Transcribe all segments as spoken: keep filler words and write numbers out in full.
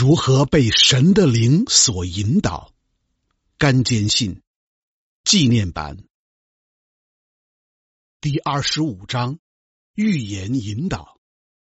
如何被神的灵所引导？甘坚信纪念版第二十五章预言引导。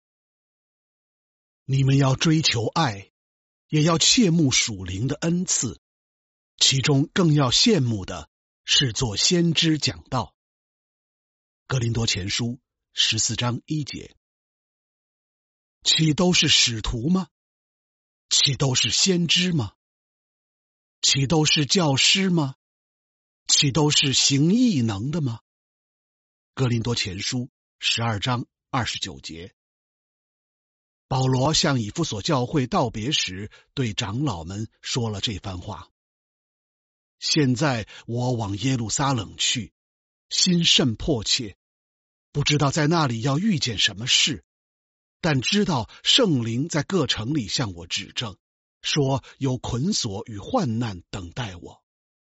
你们要追求爱，也要切慕属灵的恩赐，其中更要羡慕的是做先知讲道。哥林多前书十四章一节。岂都是使徒吗？岂都是先知吗？岂都是教师吗？岂都是行异能的吗？哥林多前书十二章二十九节。保罗向以弗所教会道别时，对长老们说了这番话。现在我往耶路撒冷去，心甚迫切，不知道在那里要遇见什么事，但知道圣灵在各城里向我指证，说有捆锁与患难等待我。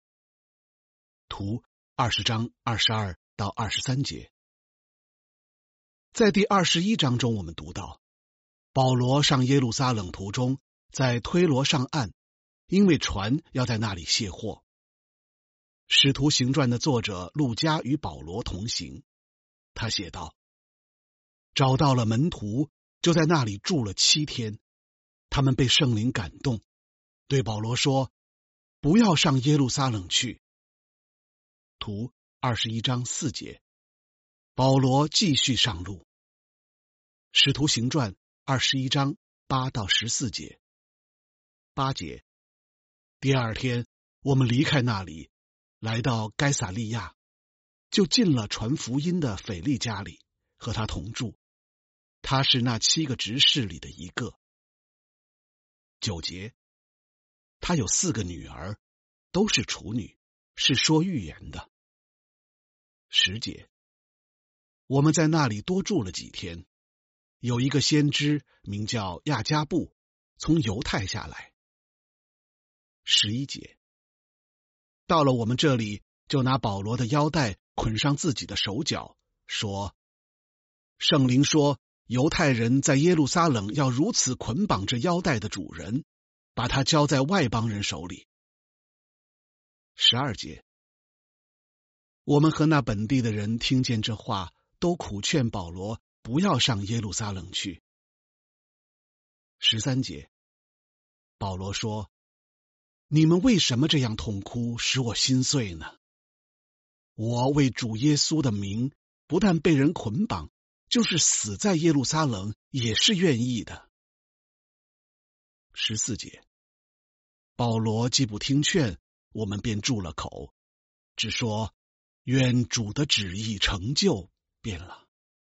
图二十章二十二到二十三节。在第二十一章中，我们读到保罗上耶路撒冷途中，在推罗上岸，因为船要在那里卸货。使徒行传的作者路加与保罗同行，他写道：找到了门徒，就在那里住了七天。他们被圣灵感动，对保罗说：不要上耶路撒冷去。图二十一章四节。保罗继续上路。使徒行传二十一章八到十四节。八节。第二天，我们离开那里，来到该撒利亚，就进了传福音的腓力家里，和他同住。他是那七个执事里的一个。九节。他有四个女儿，都是处女，是说预言的。十节。我们在那里多住了几天，有一个先知名叫亚加布，从犹太下来。十一节。到了我们这里，就拿保罗的腰带捆上自己的手脚，说：圣灵说，犹太人在耶路撒冷要如此捆绑这腰带的主人，把他交在外邦人手里。十二节。我们和那本地的人听见这话，都苦劝保罗不要上耶路撒冷去。十三节。保罗说：你们为什么这样痛哭，使我心碎呢？我为主耶稣的名，不但被人捆绑，就是死在耶路撒冷也是愿意的。十四节。保罗既不听劝，我们便住了口，只说愿主的旨意成就便了。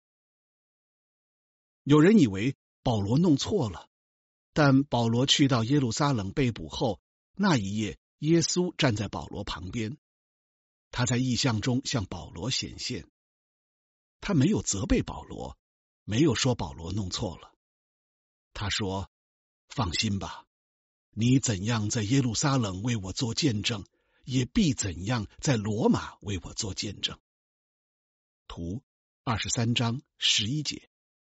有人以为保罗弄错了，但保罗去到耶路撒冷被捕后，那一夜耶稣站在保罗旁边，他在异象中向保罗显现。他没有责备保罗，没有说保罗弄错了。他说：放心吧，你怎样在耶路撒冷为我做见证，也必怎样在罗马为我做见证。图二十三章十一节。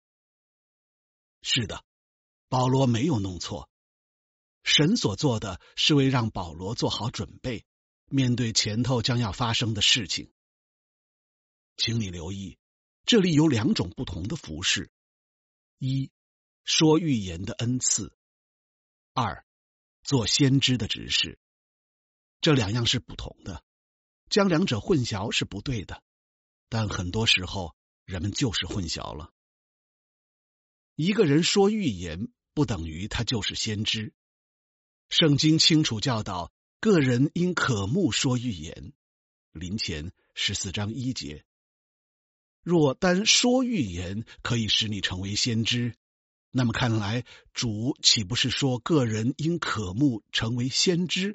是的，保罗没有弄错，神所做的是为让保罗做好准备，面对前头将要发生的事情。请你留意，这里有两种不同的服事：一，说预言的恩赐；二，做先知的执事。这两样是不同的，将两者混淆是不对的，但很多时候人们就是混淆了。一个人说预言，不等于他就是先知。圣经清楚教导，个人应渴慕说预言。林前十四章一节。若单说预言可以使你成为先知，那么看来主岂不是说个人应渴慕成为先知？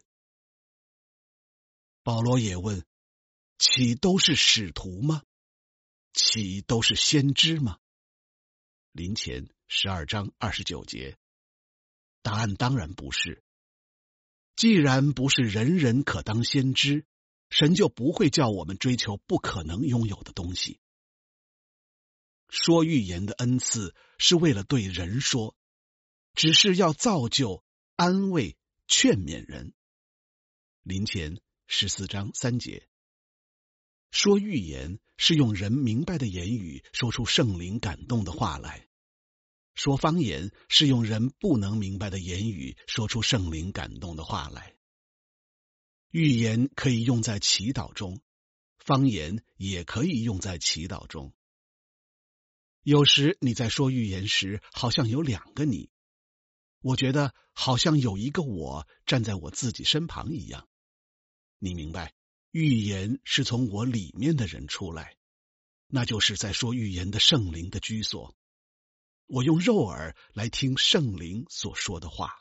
保罗也问：岂都是使徒吗？岂都是先知吗？林前十二章二十九节。答案当然不是。既然不是人人可当先知，神就不会叫我们追求不可能拥有的东西。说预言的恩赐是为了对人说，只是要造就， 安慰、劝勉人。林前十四章三节。说预言是用人明白的言语说出圣灵感动的话来，说方言是用人不能明白的言语说出圣灵感动的话来。预言可以用在祈祷中，方言也可以用在祈祷中。有时你在说预言时，好像有两个你，我觉得好像有一个我站在我自己身旁一样。你明白，预言是从我里面的人出来，那就是在说预言的圣灵的居所。我用肉耳来听圣灵所说的话。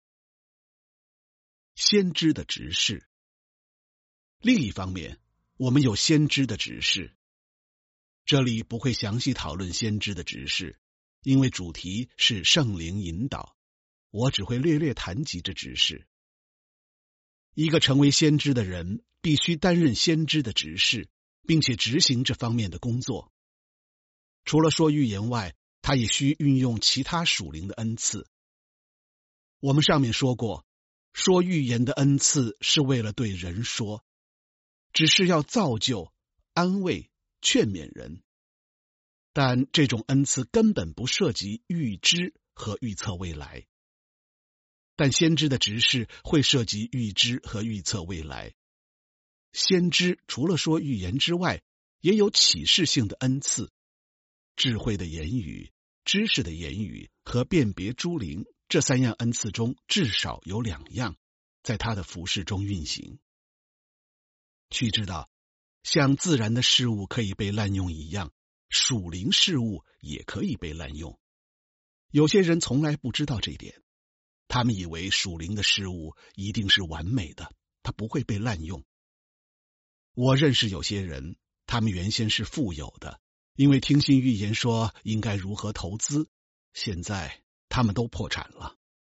先知的执事。另一方面，我们有先知的执事。这里不会详细讨论先知的执事，因为主题是圣灵引导，我只会略略谈及这执事。一个成为先知的人必须担任先知的执事，并且执行这方面的工作。除了说预言外，他也需运用其他属灵的恩赐。我们上面说过，说预言的恩赐是为了对人说，只是要造就、安慰、劝勉人。但这种恩赐根本不涉及预知和预测未来。但先知的执事会涉及预知和预测未来。先知除了说预言之外，也有启示性的恩赐，智慧的言语、知识的言语和辨别诸灵，这三样恩赐中至少有两样在他的服事中运行。须知道，像自然的事物可以被滥用一样，属灵事物也可以被滥用。有些人从来不知道这一点，他们以为属灵的事物一定是完美的，它不会被滥用。我认识有些人，他们原先是富有的，因为听信预言说应该如何投资，现在他们都破产了。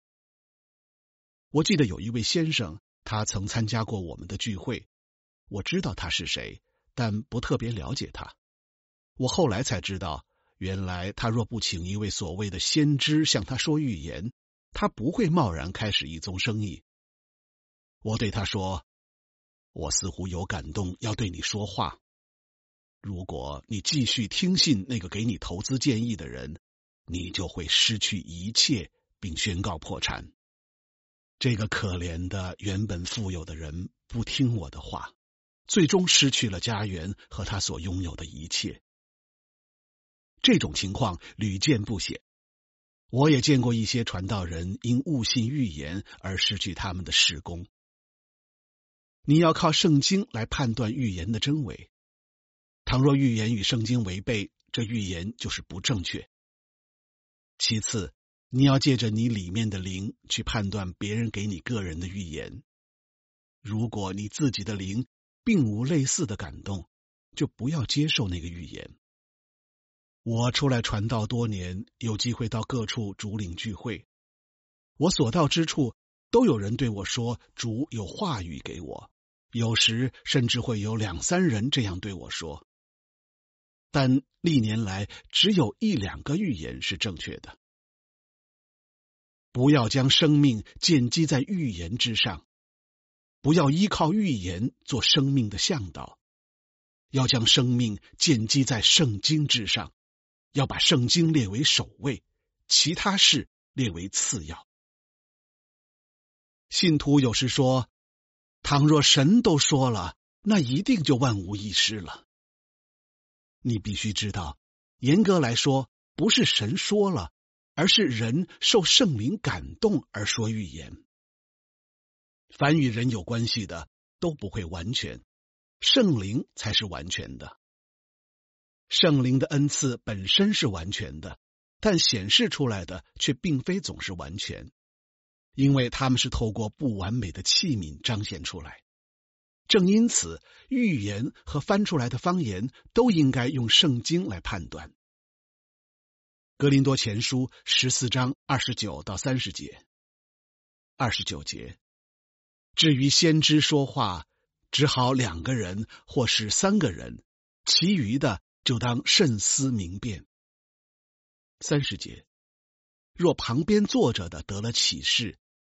我记得有一位先生，他曾参加过我们的聚会，我知道他是谁，但不特别了解他。我后来才知道，原来他若不请一位所谓的先知向他说预言，他不会贸然开始一宗生意。我对他说，我似乎有感动要对你说话。如果你继续听信那个给你投资建议的人，你就会失去一切，并宣告破产。这个可怜的原本富有的人不听我的话，最终失去了家园和他所拥有的一切。这种情况屡见不鲜。我也见过一些传道人因误信预言而失去他们的事工。你要靠圣经来判断预言的真伪。倘若预言与圣经违背，这预言就是不正确。其次，你要借着你里面的灵去判断别人给你个人的预言。如果你自己的灵并无类似的感动，就不要接受那个预言。我出来传道多年，有机会到各处主领聚会，我所到之处都有人对我说主有话语给我，有时甚至会有两三人这样对我说。但历年来只有一两个预言是正确的。不要将生命建基在预言之上，不要依靠预言做生命的向导，要将生命建基在圣经之上，要把圣经列为首位，其他事列为次要。信徒有时说，倘若神都说了，那一定就万无一失了。你必须知道，严格来说，不是神说了，而是人受圣灵感动而说预言。凡与人有关系的都不会完全，圣灵才是完全的。圣灵的恩赐本身是完全的，但显示出来的却并非总是完全，因为他们是透过不完美的器皿彰显出来。正因此，预言和翻出来的方言都应该用圣经来判断。哥林多前书十四章二十九到三十节。二十九节，至于先知说话，只好两个人或是三个人，其余的就当慎思明辨。三十节，若旁边坐着的得了启示，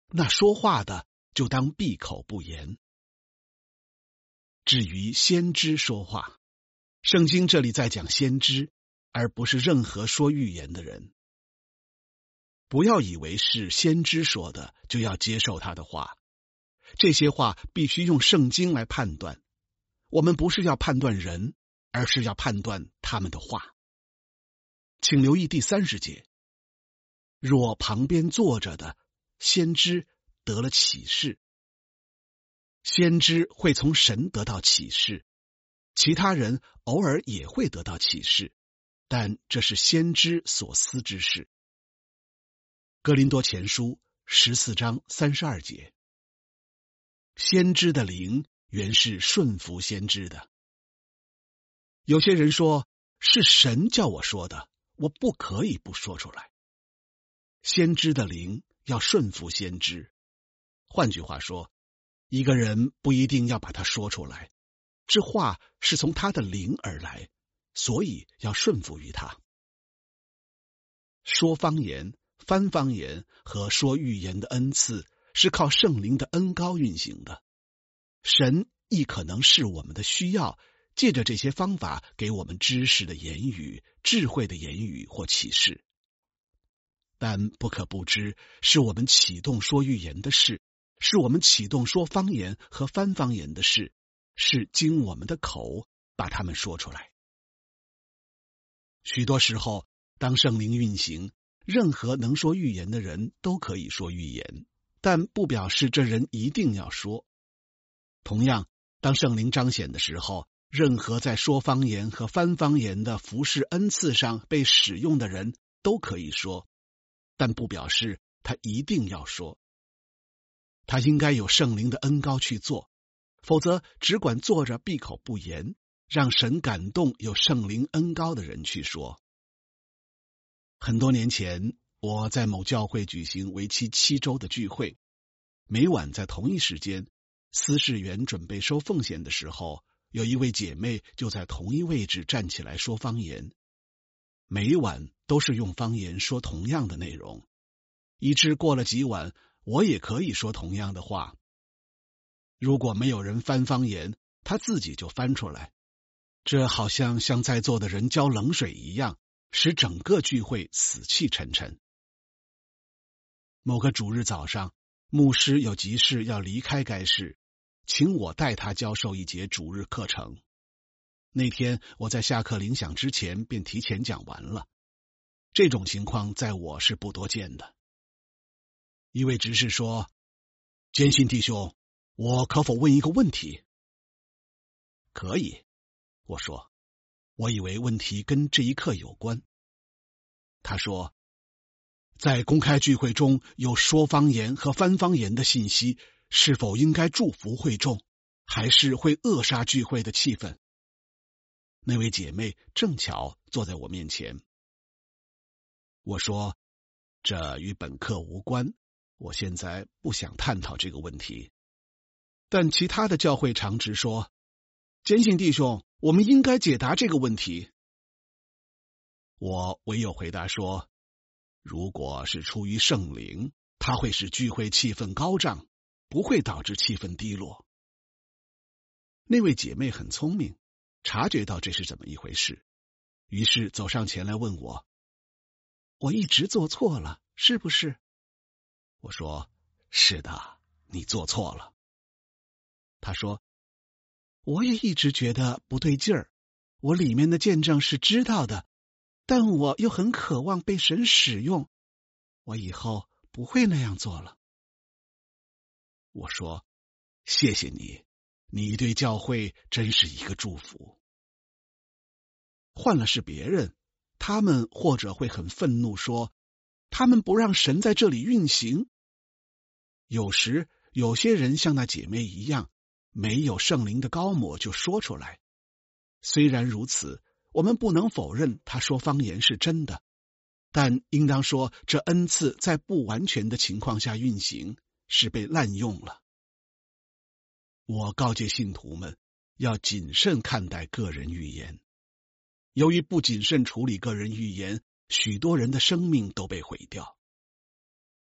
那说话的就当闭口不言。至于先知说话，圣经这里在讲先知，而不是任何说预言的人。不要以为是先知说的就要接受他的话，这些话必须用圣经来判断。我们不是要判断人，而是要判断他们的话。请留意第三十节，若旁边坐着的先知得了启示，先知会从神得到启示，其他人偶尔也会得到启示，但这是先知所思之事。哥林多前书十四章三十二节，先知的灵原是顺服先知的。有些人说，是神叫我说的，我不可以不说出来。先知的灵要顺服先知。换句话说，一个人不一定要把它说出来，这话是从他的灵而来，所以要顺服于他。说方言、翻方言和说预言的恩赐是靠圣灵的恩膏运行的。神亦可能是我们的需要，借着这些方法给我们知识的言语、智慧的言语或启示。但不可不知，是我们启动说预言的事，是我们启动说方言和翻方言的事，是经我们的口把它们说出来。许多时候，当圣灵运行，任何能说预言的人都可以说预言，但不表示这人一定要说。同样，当圣灵彰显的时候，任何在说方言和翻方言的服事恩赐上被使用的人都可以说，但不表示他一定要说。他应该有圣灵的恩膏去做，否则只管坐着闭口不言，让神感动有圣灵恩膏的人去说。很多年前，我在某教会举行为期七周的聚会，每晚在同一时间，司事员准备收奉献的时候，有一位姐妹就在同一位置站起来说方言。每晚都是用方言说同样的内容，以致过了几晚，我也可以说同样的话。如果没有人翻方言，他自己就翻出来，这好像向在座的人浇冷水一样，使整个聚会死气沉沉。某个主日早上，牧师有急事要离开该市，请我代他教授一节主日课程。那天我在下课铃响之前便提前讲完了，这种情况在我是不多见的。一位执事说：“坚信弟兄，我可否问一个问题？”可以，我说，我以为问题跟这一课有关。他说，在公开聚会中有说方言和翻方言的信息，是否应该祝福会众，还是会扼杀聚会的气氛？那位姐妹正巧坐在我面前。我说，这与本课无关，我现在不想探讨这个问题。但其他的教会长执说，坚信弟兄，我们应该解答这个问题。我唯有回答说，如果是出于圣灵，它会使聚会气氛高涨，不会导致气氛低落。那位姐妹很聪明，察觉到这是怎么一回事，于是走上前来问我，我一直做错了，是不是？我说，是的，你做错了。她说，我也一直觉得不对劲儿，我里面的见证是知道的，但我又很渴望被神使用，我以后不会那样做了。我说，谢谢你，你对教会真是一个祝福。换了是别人，他们或者会很愤怒说，他们不让神在这里运行。有时有些人像那姐妹一样，没有圣灵的膏抹就说出来。虽然如此，我们不能否认他说方言是真的，但应当说这恩赐在不完全的情况下运行，是被滥用了。我告诫信徒们要谨慎看待个人预言，由于不谨慎处理个人预言，许多人的生命都被毁掉。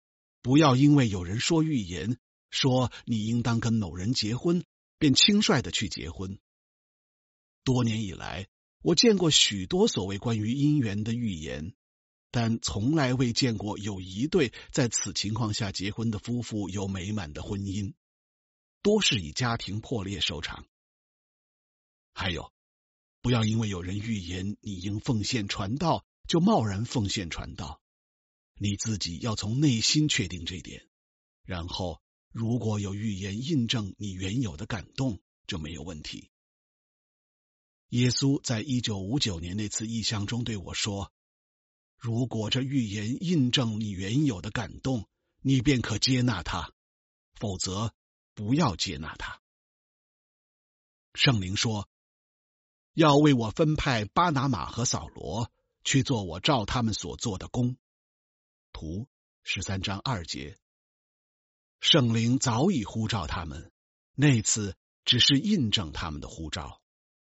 不要因为有人说预言，说你应当跟某人结婚，便轻率的去结婚。多年以来，我见过许多所谓关于姻缘的预言，但从来未见过有一对在此情况下结婚的夫妇有美满的婚姻，多是以家庭破裂收场。还有，不要因为有人预言你应奉献传道，就贸然奉献传道。你自己要从内心确定这一点，然后如果有预言印证你原有的感动，就没有问题。耶稣在一九五九年那次异象中对我说，如果这预言印证你原有的感动，你便可接纳它，否则不要接纳它。圣灵说，要为我分派巴拿马和扫罗，去做我照他们所做的工。图十三章二节。圣灵早已呼召他们，那次只是印证他们的呼召。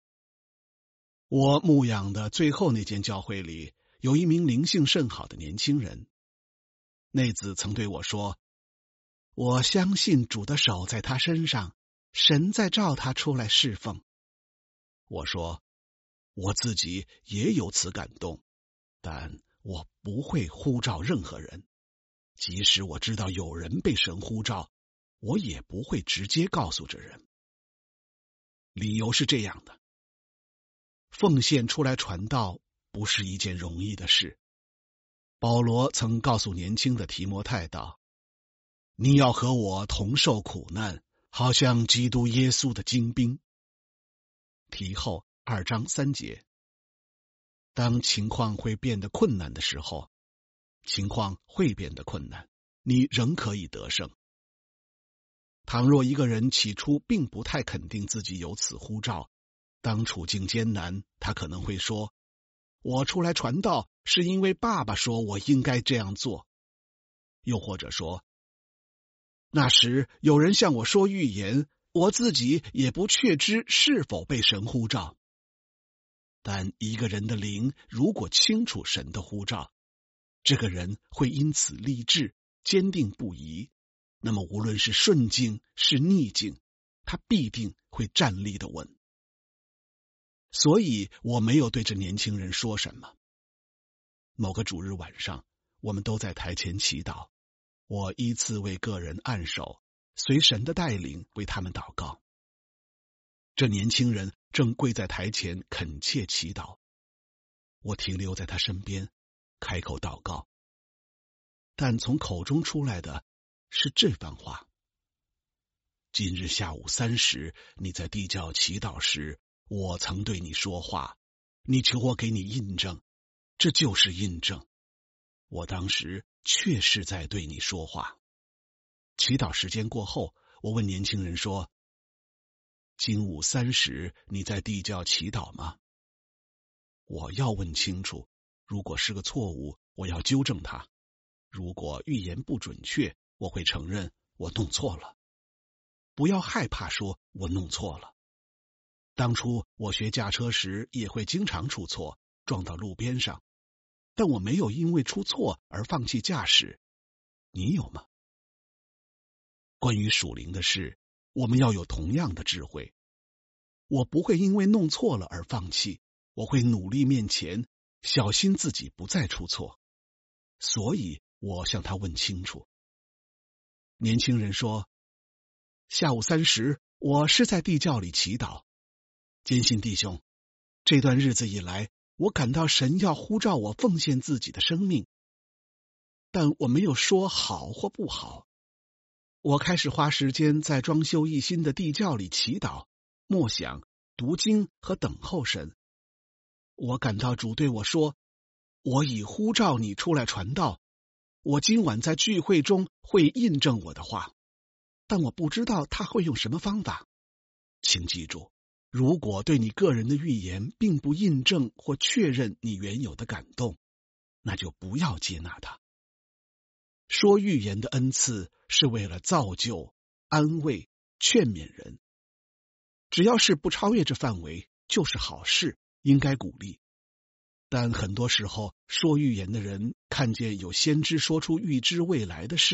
我牧养的最后那间教会里，有一名灵性甚好的年轻人。那子曾对我说，我相信主的手在他身上，神在召他出来侍奉。我说，我自己也有此感动，但我不会呼召任何人，即使我知道有人被神呼召，我也不会直接告诉这人。理由是这样的，奉献出来传道不是一件容易的事。保罗曾告诉年轻的提摩太道，你要和我同受苦难，好像基督耶稣的精兵。题后二章三节。当情况会变得困难的时候，情况会变得困难，你仍可以得胜。倘若一个人起初并不太肯定自己有此呼召，当处境艰难，他可能会说，我出来传道是因为爸爸说我应该这样做。又或者说，那时有人向我说预言，我自己也不确知是否被神呼召。但一个人的灵如果清楚神的呼召，这个人会因此立志，坚定不移。那么无论是顺境是逆境，他必定会站立的稳。所以我没有对这年轻人说什么。某个主日晚上，我们都在台前祈祷，我依次为个人按手，随神的带领为他们祷告。这年轻人正跪在台前恳切祈祷，我停留在他身边，开口祷告，但从口中出来的是这番话：今日下午三时，你在地窖祈祷时，我曾对你说话，你求我给你印证，这就是印证。我当时确实在对你说话。祈祷时间过后，我问年轻人说，今午三时你在地窖祈祷吗？我要问清楚，如果是个错误，我要纠正它；如果预言不准确，我会承认我弄错了。不要害怕说我弄错了。当初我学驾车时也会经常出错，撞到路边上，但我没有因为出错而放弃驾驶。你有吗？关于属灵的事，我们要有同样的智慧。我不会因为弄错了而放弃，我会努力面前，小心自己不再出错。所以我向他问清楚。年轻人说，下午三时，我是在地窖里祈祷。坚信弟兄，这段日子以来，我感到神要呼召我奉献自己的生命，但我没有说好或不好。我开始花时间在装修一新的地窖里祈祷、默想、读经和等候神。我感到主对我说，我已呼召你出来传道，我今晚在聚会中会印证我的话，但我不知道他会用什么方法。请记住，如果对你个人的预言并不印证或确认你原有的感动，那就不要接纳它。说预言的恩赐是为了造就、安慰、劝勉人，只要是不超越这范围，就是好事，应该鼓励。但很多时候，说预言的人看见有先知说出预知未来的事，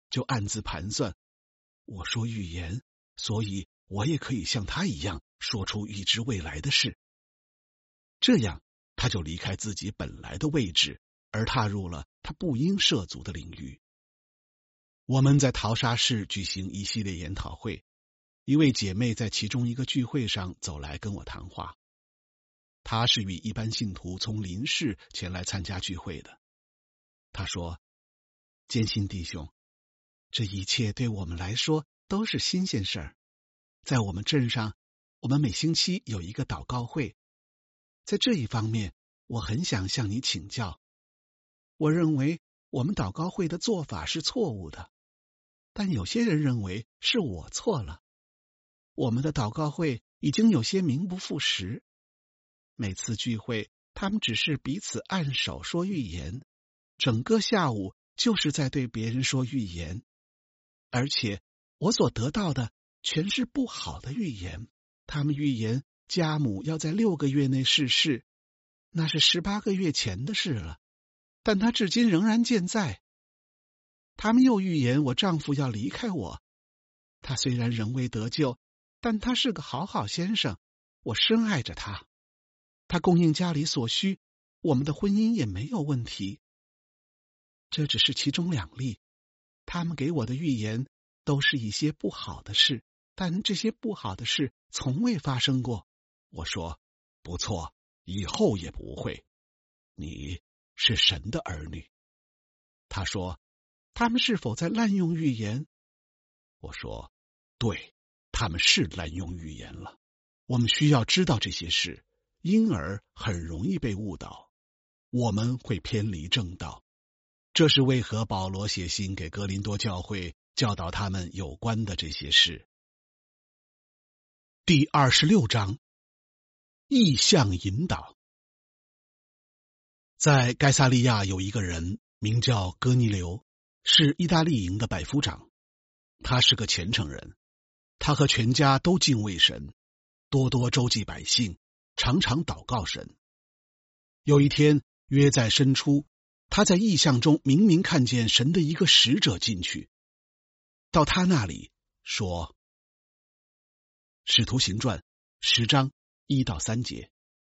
就暗自盘算，我说预言，所以我也可以像他一样说出预知未来的事。这样他就离开自己本来的位置，而踏入了他不应涉足的领域。我们在淘沙市举行一系列研讨会，一位姐妹在其中一个聚会上走来跟我谈话。她是与一般信徒从邻市前来参加聚会的。她说，坚信弟兄，这一切对我们来说都是新鲜事儿。在我们镇上，我们每星期有一个祷告会，在这一方面我很想向你请教。我认为我们祷告会的做法是错误的，但有些人认为是我错了。我们的祷告会已经有些名不副实，每次聚会他们只是彼此按手说预言，整个下午就是在对别人说预言，而且我所得到的全是不好的预言。他们预言家母要在六个月内逝世，那是十八个月前的事了，但他至今仍然健在。他们又预言我丈夫要离开我，他虽然仍未得救，但他是个好好先生，我深爱着他。他供应家里所需，我们的婚姻也没有问题。这只是其中两例，他们给我的预言都是一些不好的事，但这些不好的事从未发生过。我说，不错，以后也不会。你是神的儿女。他说，他们是否在滥用预言？我说，对，他们是滥用预言了。我们需要知道这些事，因而很容易被误导，我们会偏离正道。这是为何保罗写信给哥林多教会，教导他们有关的这些事。第二十六章，意象引导。在该萨利亚有一个人名叫哥尼流，是意大利营的百夫长。他是个虔诚人，他和全家都敬畏神，多多周济百姓，常常祷告神。有一天，约在申初，他在异象中明明看见神的一个使者进去，到他那里说，使徒行传十章一到三节。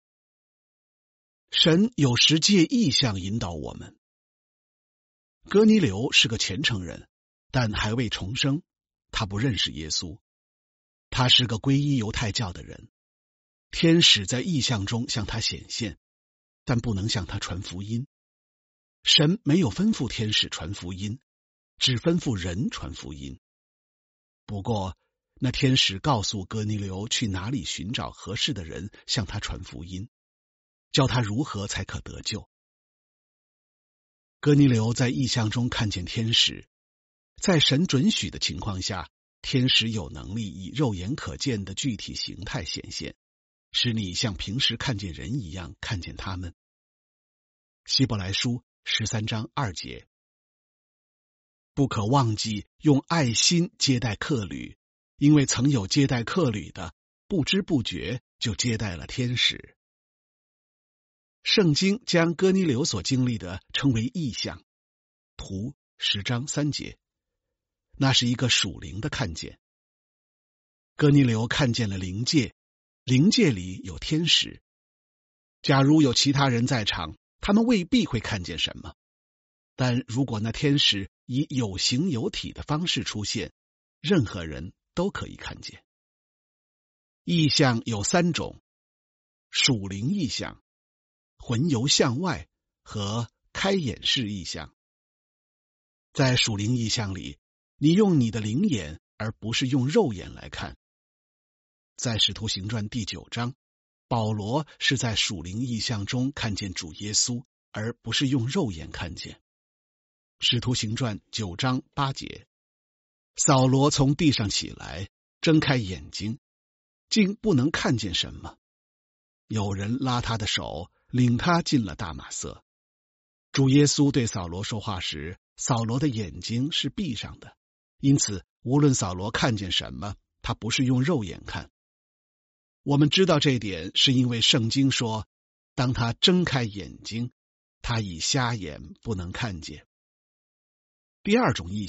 神有时借异象引导我们。哥尼流是个虔诚人，但还未重生，他不认识耶稣。他是个皈依犹太教的人。天使在异象中向他显现，但不能向他传福音。神没有吩咐天使传福音，只吩咐人传福音。不过，那天使告诉哥尼流去哪里寻找合适的人向他传福音，教他如何才可得救。哥尼流在异象中看见天使，在神准许的情况下，天使有能力以肉眼可见的具体形态显现，使你像平时看见人一样看见他们。希伯来书十三章二节。不可忘记用爱心接待客旅，因为曾有接待客旅的，不知不觉就接待了天使。圣经将哥尼流所经历的称为异象，图十章三节，那是一个属灵的看见。哥尼流看见了灵界，灵界里有天使。假如有其他人在场，他们未必会看见什么，但如果那天使以有形有体的方式出现，任何人都可以看见。异象有三种：属灵异象、魂游向外和开眼式异象。在属灵异象里，你用你的灵眼而不是用肉眼来看。在使徒行传第九章，保罗是在属灵异象中看见主耶稣，而不是用肉眼看见。使徒行传九章八节，扫罗从地上起来，睁开眼睛，竟不能看见什么。有人拉他的手，领他进了大马色。主耶稣对扫罗说话时，扫罗的眼睛是闭上的，因此无论扫罗看见什么，他不是用肉眼看。我们知道这一点，是因为圣经说，当他睁开眼睛，他已瞎眼，不能看见。第二种异象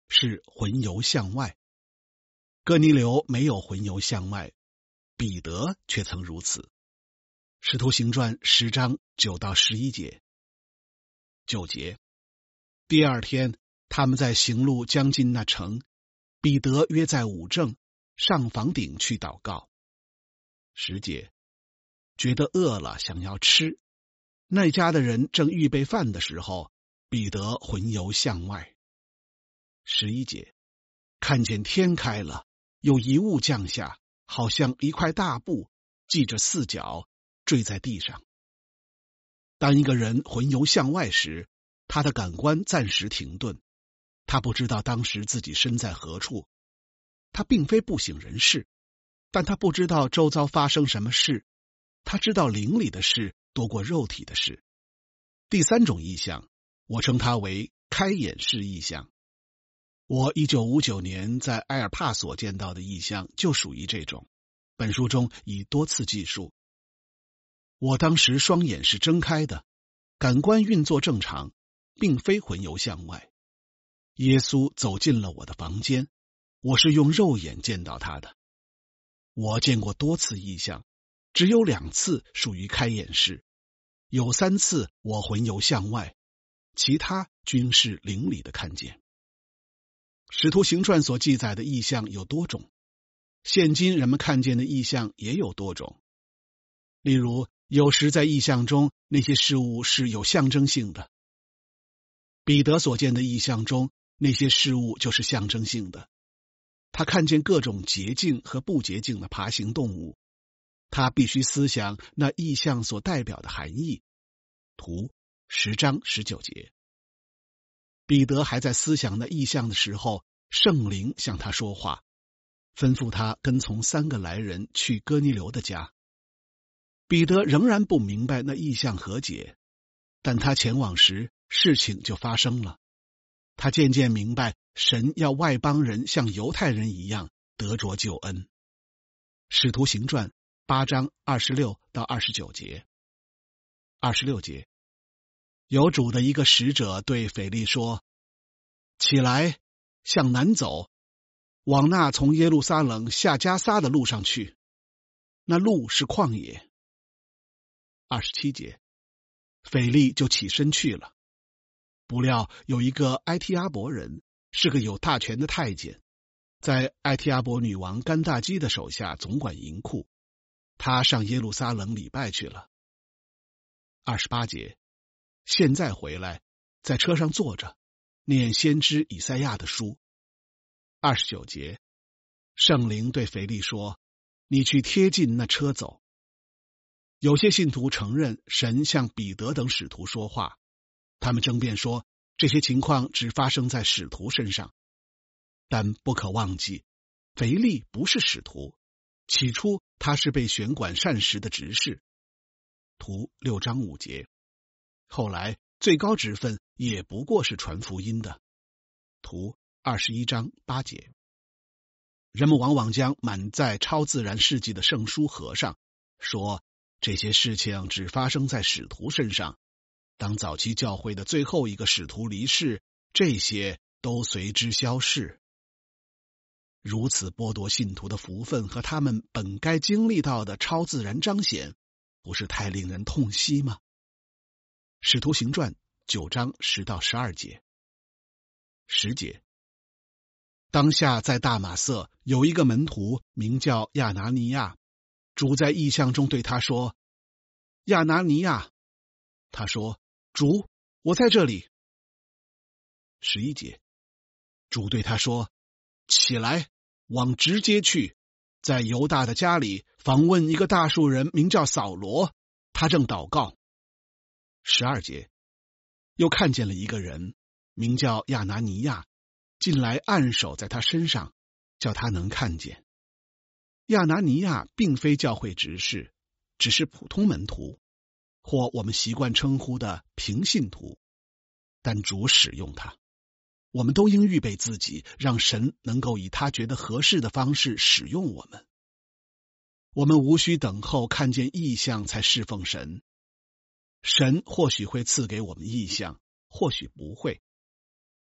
是魂游向外。哥尼流没有魂游向外，彼得却曾如此。使徒行传十章九到十一节。九节，第二天，他们在行路将近那城，彼得约在午正上房顶去祷告。十节，觉得饿了，想要吃。那家的人正预备饭的时候，彼得魂游向外。十一节，看见天开了，有一物降下，好像一块大布，系着四角，坠在地上。当一个人魂游向外时，他的感官暂时停顿，他不知道当时自己身在何处。他并非不省人事，但他不知道周遭发生什么事，他知道灵里的事多过肉体的事。第三种意象，我称它为开眼式意象。我一九五九年在埃尔帕所见到的意象就属于这种，本书中已多次记述。我当时双眼是睁开的，感官运作正常，并非魂游向外。耶稣走进了我的房间，我是用肉眼见到他的。我见过多次异象，只有两次属于开眼式，有三次我魂游向外，其他均是灵里的看见。使徒行传所记载的异象有多种，现今人们看见的异象也有多种。例如，有时在异象中，那些事物是有象征性的。彼得所见的异象中，那些事物就是象征性的。他看见各种洁净和不洁净的爬行动物，他必须思想那异象所代表的含义。图十章十九节。彼得还在思想那异象的时候，圣灵向他说话，吩咐他跟从三个来人去哥尼流的家。彼得仍然不明白那异象何解，但他前往时，事情就发生了。他渐渐明白，神要外邦人像犹太人一样得着救恩。使徒行传八章二十六到二十九节。二十六节，有主的一个使者对腓力说：起来，向南走，往那从耶路撒冷下迦撒的路上去，那路是旷野。二十七节，腓力就起身去了。不料有一个埃提阿伯人，是个有大权的太监，在埃提阿伯女王甘大基的手下总管银库，他上耶路撒冷礼拜去了。二十八节，现在回来，在车上坐着，念先知以赛亚的书。二十九节，圣灵对腓力说：你去贴近那车走。有些信徒承认神向彼得等使徒说话，他们争辩说这些情况只发生在使徒身上。但不可忘记，腓力不是使徒，起初他是被选管膳食的执事。图六章五节，后来最高职分也不过是传福音的。图二十一章八节。人们往往将满载超自然事迹的圣书合上，说这些事情只发生在使徒身上。当早期教会的最后一个使徒离世，这些都随之消逝。如此剥夺信徒的福分和他们本该经历到的超自然彰显，不是太令人痛惜吗？使徒行传九章十到十二节。十节，当下在大马色有一个门徒名叫亚拿尼亚，主在异象中对他说：亚拿尼亚。他说：主，我在这里。十一节，主对他说：起来，往直街去，在犹大的家里访问一个大数人，名叫扫罗，他正祷告。十二节，又看见了一个人，名叫亚拿尼亚，进来按手在他身上，叫他能看见。亚拿尼亚并非教会执事，只是普通门徒，或我们习惯称呼的平信徒，但主使用他。我们都应预备自己，让神能够以他觉得合适的方式使用我们。我们无需等候看见异象才侍奉神。神或许会赐给我们异象，或许不会。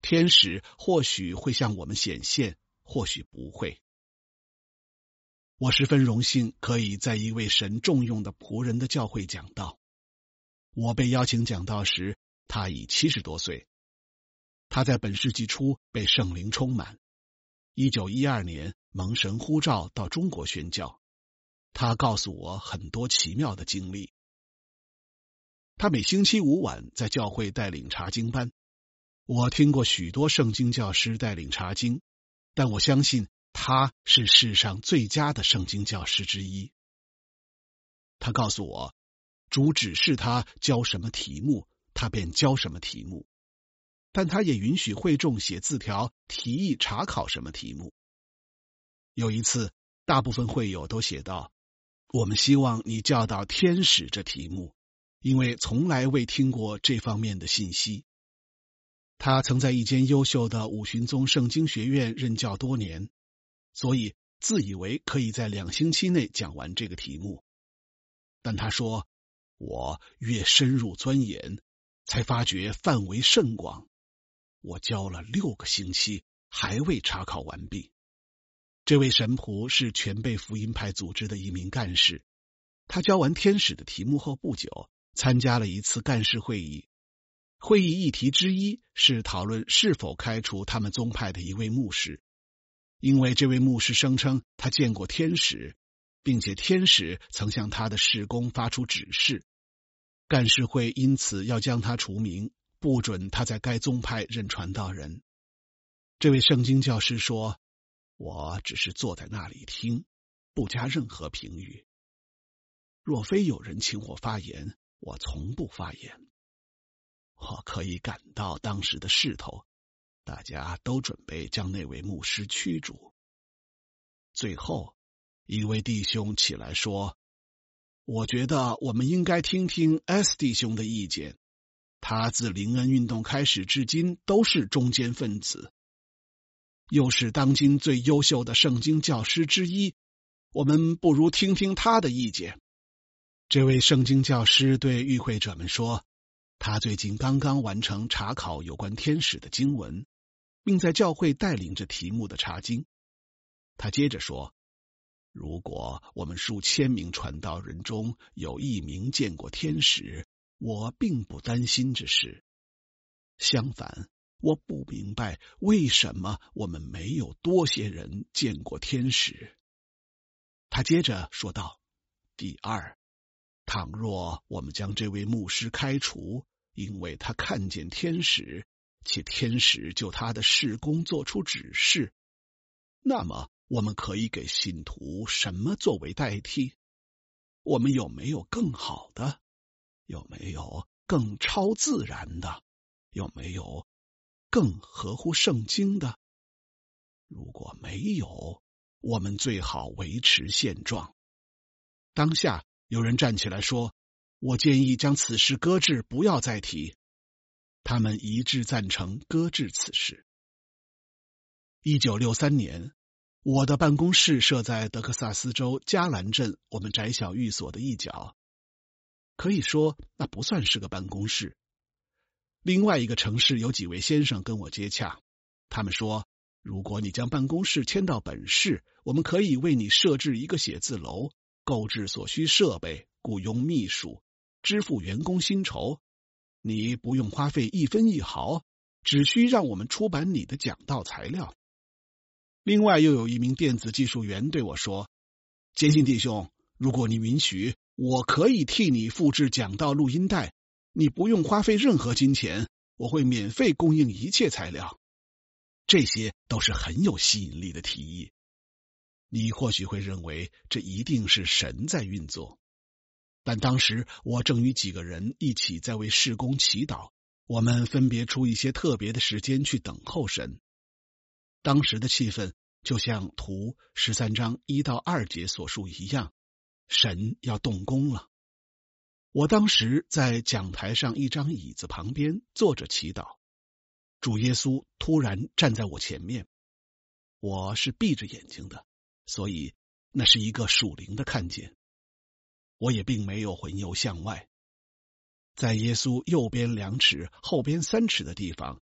天使或许会向我们显现，或许不会。我十分荣幸可以在一位神重用的仆人的教会讲道。我被邀请讲道时，他已七十多岁。他在本世纪初被圣灵充满，一九一二年蒙神呼召到中国宣教。他告诉我很多奇妙的经历。他每星期五晚在教会带领查经班。我听过许多圣经教师带领查经，但我相信他是世上最佳的圣经教师之一。他告诉我，主指示他教什么题目，他便教什么题目，但他也允许会众写字条提议查考什么题目。有一次，大部分会友都写道：我们希望你教导天使这题目，因为从来未听过这方面的信息。他曾在一间优秀的五旬宗圣经学院任教多年，所以自以为可以在两星期内讲完这个题目。但他说，我越深入钻研，才发觉范围甚广。我教了六个星期，还未查考完毕。这位神仆是全备福音派组织的一名干事。他教完天使的题目后不久，参加了一次干事会议。会议议题之一是讨论是否开除他们宗派的一位牧师，因为这位牧师声称他见过天使，并且天使曾向他的事工发出指示。干事会因此要将他除名，不准他在该宗派任传道人。这位圣经教师说，我只是坐在那里听，不加任何评语。若非有人请我发言，我从不发言。我可以感到当时的势头，大家都准备将那位牧师驱逐。最后，一位弟兄起来说，我觉得我们应该听听 S 弟兄的意见，他自灵恩运动开始至今都是中间分子，又是当今最优秀的圣经教师之一，我们不如听听他的意见。这位圣经教师对与会者们说，他最近刚刚完成查考有关天使的经文，并在教会带领着题目的查经。他接着说，如果我们数千名传道人中有一名见过天使，我并不担心这事。相反，我不明白为什么我们没有多些人见过天使。他接着说道，第二，倘若我们将这位牧师开除，因为他看见天使，且天使就他的事工做出指示，那么我们可以给信徒什么作为代替？我们有没有更好的？有没有更超自然的？有没有更合乎圣经的？如果没有，我们最好维持现状。当下有人站起来说，我建议将此事搁置，不要再提。他们一致赞成搁置此事。一九六三年，我的办公室设在德克萨斯州加兰镇我们窄小寓所的一角，可以说那不算是个办公室。另外一个城市有几位先生跟我接洽，他们说，如果你将办公室迁到本市，我们可以为你设置一个写字楼，购置所需设备，雇佣秘书，支付员工薪酬，你不用花费一分一毫，只需让我们出版你的讲道材料。另外又有一名电子技术员对我说，坚信弟兄，如果你允许，我可以替你复制讲道录音带，你不用花费任何金钱，我会免费供应一切材料。这些都是很有吸引力的提议。你或许会认为这一定是神在运作，但当时我正与几个人一起在为事工祈祷，我们分别出一些特别的时间去等候神。当时的气氛就像图十三章一到二节所述一样，神要动工了。我当时在讲台上一张椅子旁边坐着祈祷，主耶稣突然站在我前面。我是闭着眼睛的，所以那是一个属灵的看见。我也并没有魂游向外。在耶稣右边两尺、后边三尺的地方，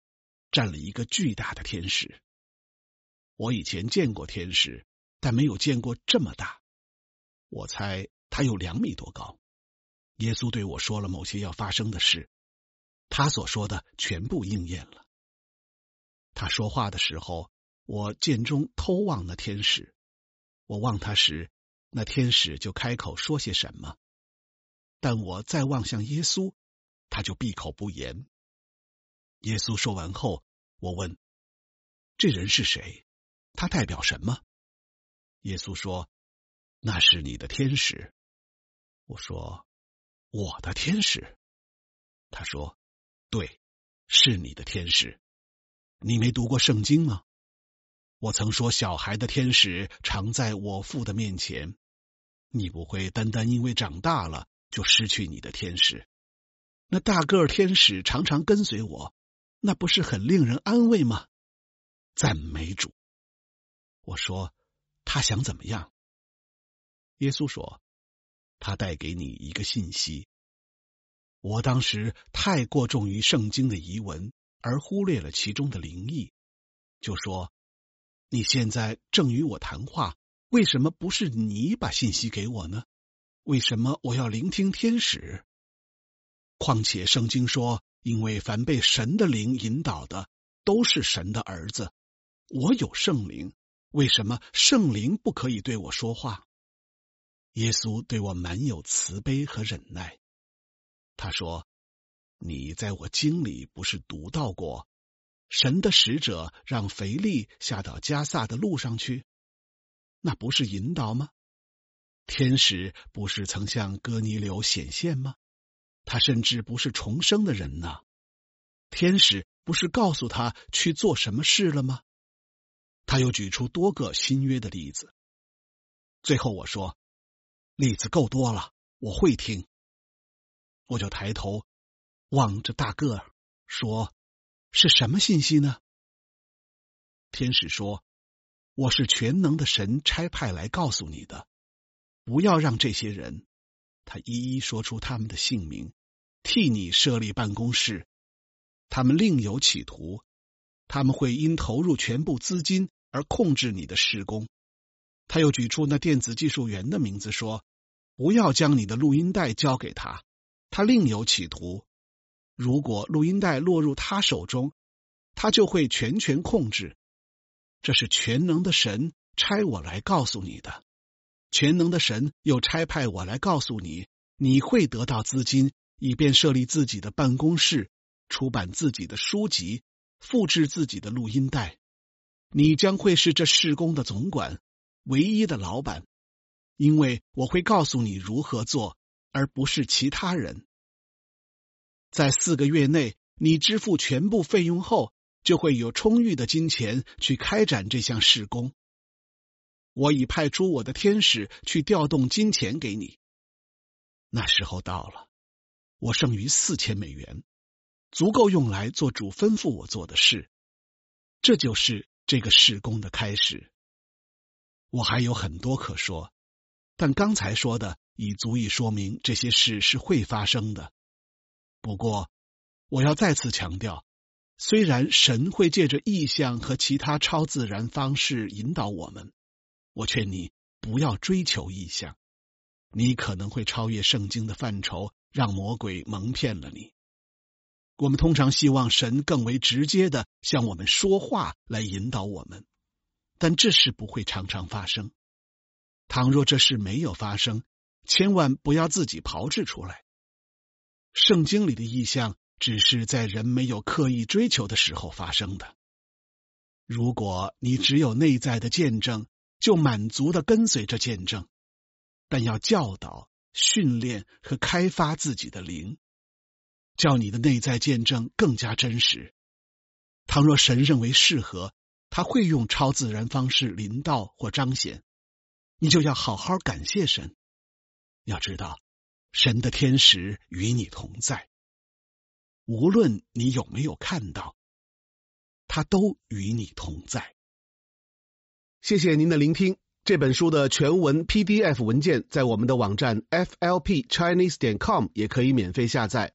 站了一个巨大的天使。我以前见过天使，但没有见过这么大。我猜他有两米多高。耶稣对我说了某些要发生的事，他所说的全部应验了。他说话的时候，我间中偷望那天使。我望他时，那天使就开口说些什么，但我再望向耶稣，他就闭口不言。耶稣说完后，我问：这人是谁？他代表什么？耶稣说：那是你的天使。我说：我的天使？他说：对，是你的天使。你没读过圣经吗？我曾说小孩的天使常在我父的面前，你不会单单因为长大了就失去你的天使。那大个儿天使常常跟随我，那不是很令人安慰吗？赞美主。我说：他想怎么样？耶稣说：他带给你一个信息。我当时太过重于圣经的遗文，而忽略了其中的灵意，就说：你现在正与我谈话，为什么不是你把信息给我呢？为什么我要聆听天使？况且圣经说，因为凡被神的灵引导的，都是神的儿子。我有圣灵，为什么圣灵不可以对我说话？耶稣对我满有慈悲和忍耐。他说：你在我经里不是读到过，神的使者让腓力下到迦萨的路上去，那不是引导吗？天使不是曾向哥尼流显现吗？他甚至不是重生的人呢。天使不是告诉他去做什么事了吗？他又举出多个新约的例子。最后我说：例子够多了，我会听。我就抬头望着大个儿说：是什么信息呢？天使说：我是全能的神差派来告诉你的，不要让这些人，他一一说出他们的姓名，替你设立办公室。他们另有企图，他们会因投入全部资金而控制你的事工。他又举出那电子技术员的名字说：不要将你的录音带交给他，他另有企图。如果录音带落入他手中，他就会全权控制。这是全能的神差我来告诉你的。全能的神又差派我来告诉你，你会得到资金，以便设立自己的办公室，出版自己的书籍，复制自己的录音带。你将会是这事工的总管，唯一的老板，因为我会告诉你如何做，而不是其他人。在四个月内，你支付全部费用后，就会有充裕的金钱去开展这项事工。我已派出我的天使去调动金钱给你。那时候到了，我剩余四千美元，足够用来做主吩咐我做的事。这就是这个事工的开始。我还有很多可说，但刚才说的已足以说明这些事是会发生的。不过，我要再次强调，虽然神会借着异象和其他超自然方式引导我们，我劝你不要追求异象，你可能会超越圣经的范畴，让魔鬼蒙骗了你。我们通常希望神更为直接的向我们说话来引导我们，但这事不会常常发生。倘若这事没有发生，千万不要自己炮制出来。圣经里的异象只是在人没有刻意追求的时候发生的。如果你只有内在的见证，就满足的跟随着见证，但要教导、训练和开发自己的灵，叫你的内在见证更加真实。倘若神认为适合，他会用超自然方式临到或彰显，你就要好好感谢神。要知道，神的天使与你同在，无论你有没有看到，他都与你同在。 谢谢您的聆听。这本书的全文 P D F 文件在我们的网站 F L P Chinese 点 com 也可以免费下载。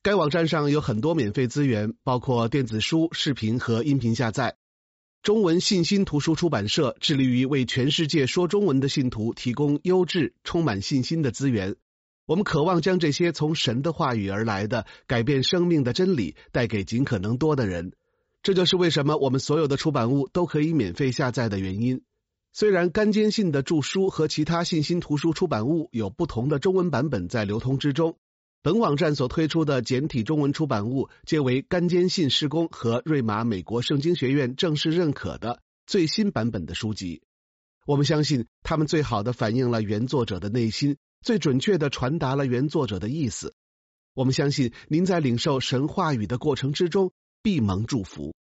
该网站上有很多免费资源，包括电子书、视频和音频下载。中文信心图书出版社致力于为全世界说中文的信徒提供优质、充满信心的资源。我们渴望将这些从神的话语而来的改变生命的真理带给尽可能多的人。这就是为什么我们所有的出版物都可以免费下载的原因。虽然甘坚信的著书和其他信心图书出版物有不同的中文版本在流通之中，本网站所推出的简体中文出版物皆为甘坚信事工和瑞玛美国圣经学院正式认可的最新版本的书籍。我们相信他们最好地反映了原作者的内心，最准确地传达了原作者的意思。我们相信您在领受神话语的过程之中必蒙祝福。